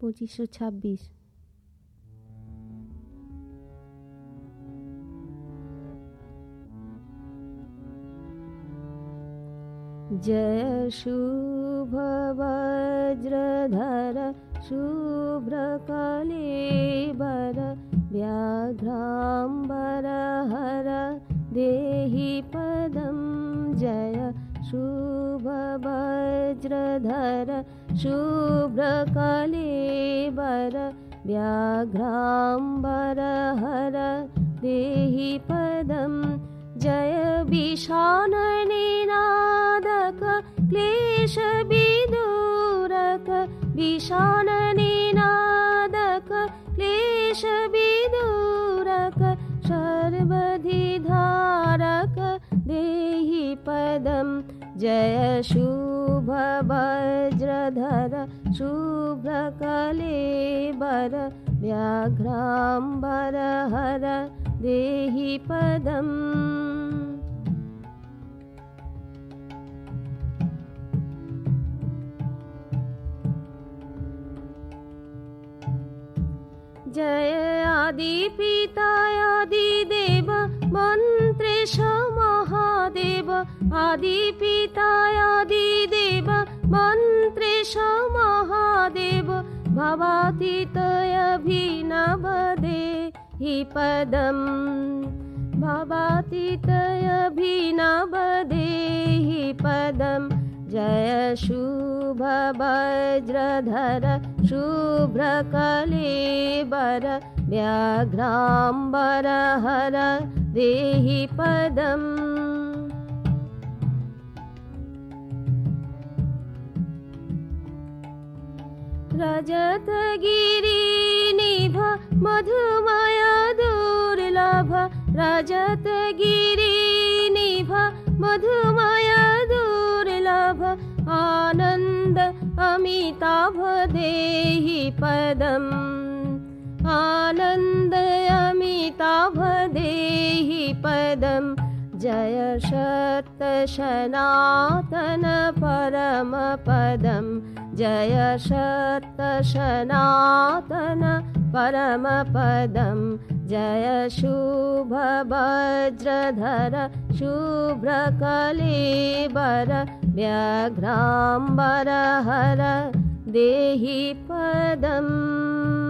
2526। जय शुभ वज्रधर शुभ्रकलेबर व्याघ्राम्बर हर देहि पदं। जय शुभ वज्रधर शुभ्रकलेबर व्याघ्राम्बर हर देहि पदं। जय विषाणनिनादक क्लेश विदूरक विषाणनिनादक क्लेश विदूरक सर्वधिधारक देहि पदं। जय शुभ वज्रधर शुभ्रकलेबर व्याघ्राम्बर हर देहि पदं। जय आदिपिता आदिदेव मन्त्रेश महादेव आदिपिता आदिदेव मन्त्रेश महादेव भवातीत अभिनव देहि पदं। भवातीत अभिनव देहि पदं। जय शुभ वज्रधर शुभ्रकलेबर व्याघ्राम्बर हर देहि पदं। रजतगिरिनिभ मधुमय दुर्लभ रजतगिरिनिभ मधुमय दुर्लभ आनन्द अमिताभ देहि पदं। आनन्द अमिताभ देहि पदं। जय सत्य सनातन परम पदं। जय सत्य सनातन परम पदं। जय शुभ वज्रधर शुभ्रकलेबर व्याघ्राम्बर हर देहि पदम्।